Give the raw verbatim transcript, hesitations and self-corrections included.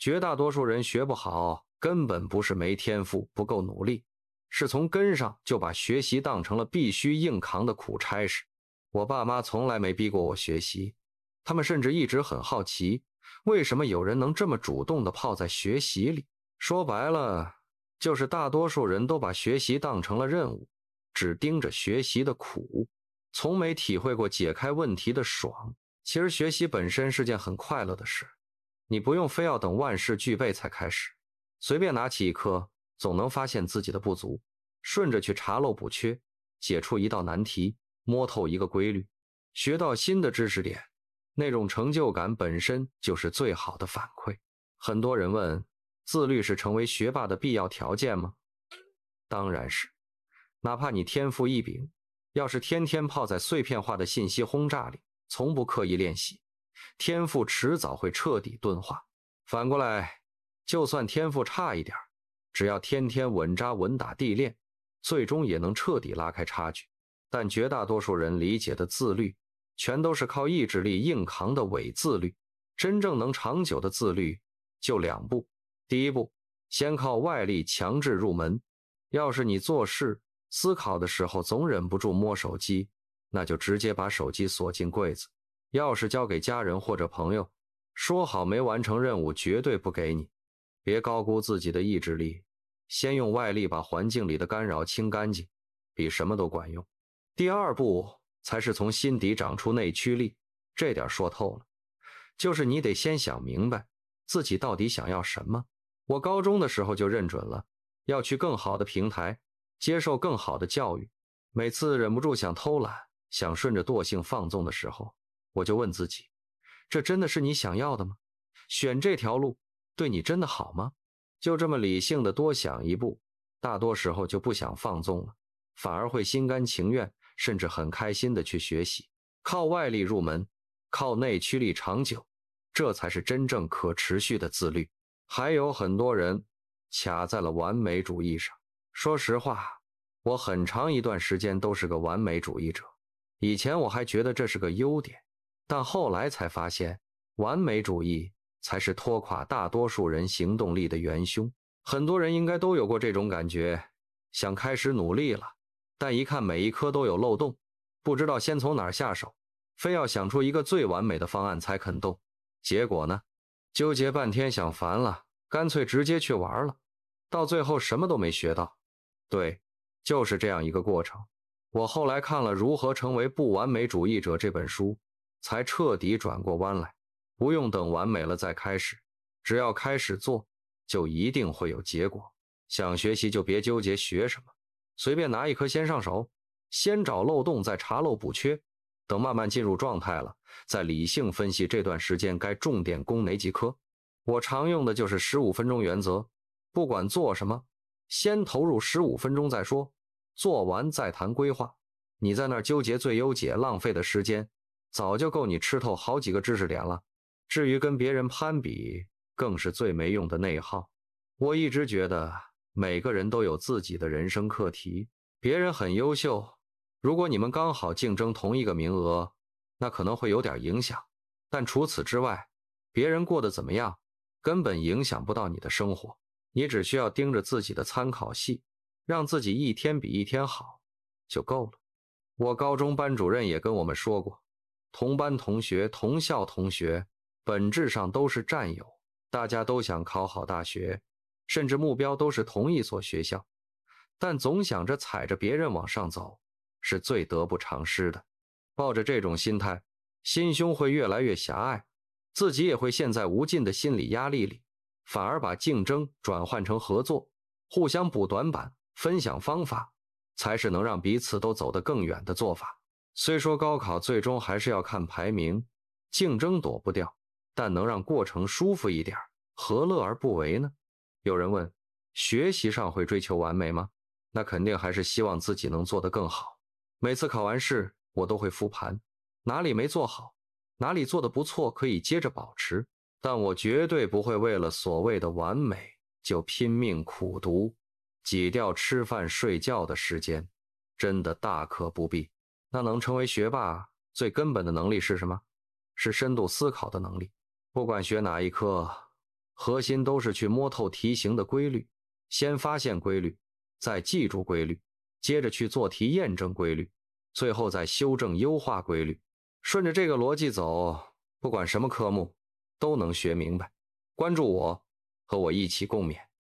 绝大多数人学不好，根本不是没天赋，不够努力，是从根上就把学习当成了必须硬扛的苦差事。我爸妈从来没逼过我学习，他们甚至一直很好奇，为什么有人能这么主动地泡在学习里。说白了，就是大多数人都把学习当成了任务，只盯着学习的苦，从没体会过解开问题的爽。其实学习本身是件很快乐的事，你不用非要等万事俱备才开始，随便拿起一课，总能发现自己的不足，顺着去查漏补缺，解出一道难题，摸透一个规律，学到新的知识点，那种成就感本身就是最好的反馈。很多人问，自律是成为学霸的必要条件吗？当然是。哪怕你天赋异禀，要是天天泡在碎片化的信息轰炸里，从不刻意练习，天赋迟早会彻底钝化。反过来，就算天赋差一点，只要天天稳扎稳打地练，最终也能彻底拉开差距。但绝大多数人理解的自律，全都是靠意志力硬扛的伪自律。真正能长久的自律，就两步。第一步，先靠外力强制入门。要是你做事、思考的时候总忍不住摸手机，那就直接把手机锁进柜子。钥匙交给家人或者朋友，说好没完成任务绝对不给你。别高估自己的意志力，先用外力把环境里的干扰清干净，比什么都管用。第二步才是从心底长出内驱力，这点说透了，就是你得先想明白自己到底想要什么。我高中的时候就认准了，要去更好的平台，接受更好的教育。每次忍不住想偷懒，想顺着惰性放纵的时候，我就问自己，这真的是你想要的吗？选这条路对你真的好吗？就这么理性的多想一步，大多时候就不想放纵了，反而会心甘情愿，甚至很开心的去学习。靠外力入门，靠内驱力长久，这才是真正可持续的自律。还有很多人卡在了完美主义上。说实话，我很长一段时间都是个完美主义者。以前我还觉得这是个优点，但后来才发现，完美主义才是拖垮大多数人行动力的元凶。很多人应该都有过这种感觉，想开始努力了，但一看每一科都有漏洞，不知道先从哪儿下手，非要想出一个最完美的方案才肯动。结果呢，纠结半天想烦了，干脆直接去玩了，到最后什么都没学到。对，就是这样一个过程。我后来看了《如何成为不完美主义者》这本书，才彻底转过弯来。不用等完美了再开始，只要开始做，就一定会有结果。想学习就别纠结学什么，随便拿一科先上手，先找漏洞再查漏补缺，等慢慢进入状态了，再理性分析这段时间该重点攻哪几科。我常用的就是十五分钟原则，不管做什么，先投入十五分钟再说，做完再谈规划。你在那儿纠结最优解，浪费的时间早就够你吃透好几个知识点了。至于跟别人攀比，更是最没用的内耗。我一直觉得每个人都有自己的人生课题，别人很优秀，如果你们刚好竞争同一个名额，那可能会有点影响，但除此之外，别人过得怎么样根本影响不到你的生活。你只需要盯着自己的参考系，让自己一天比一天好就够了。我高中班主任也跟我们说过，同班同学、同校同学本质上都是战友，大家都想考好大学，甚至目标都是同一所学校，但总想着踩着别人往上走，是最得不偿失的。抱着这种心态，心胸会越来越狭隘，自己也会陷在无尽的心理压力里，反而把竞争转换成合作，互相补短板，分享方法，才是能让彼此都走得更远的做法。虽说高考最终还是要看排名，竞争躲不掉，但能让过程舒服一点，何乐而不为呢？有人问，学习上会追求完美吗？那肯定还是希望自己能做得更好。每次考完试，我都会复盘，哪里没做好，哪里做得不错可以接着保持，但我绝对不会为了所谓的完美就拼命苦读，挤掉吃饭睡觉的时间，真的大可不必。那能成为学霸，最根本的能力是什么？是深度思考的能力。不管学哪一科， 核心都是去摸透题型的规律，先发现规律，再记住规律，接着去做题验证规律，最后再修正优化规律。顺着这个逻辑走，不管什么科目都能学明白。关注我，和我一起共勉。